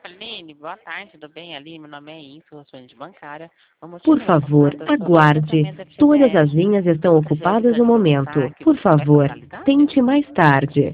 Aline, boa tarde, tudo bem? Ali, meu nome é Isso, eu sou de bancária. O Por motivo da favor, chamada é sobre o aguarde. levantamento do Todas as FGTS. linhas estão A Angélica ocupadas no ajudou no momento. saque, Por você conhece a favor, modalidade? tente mais tarde.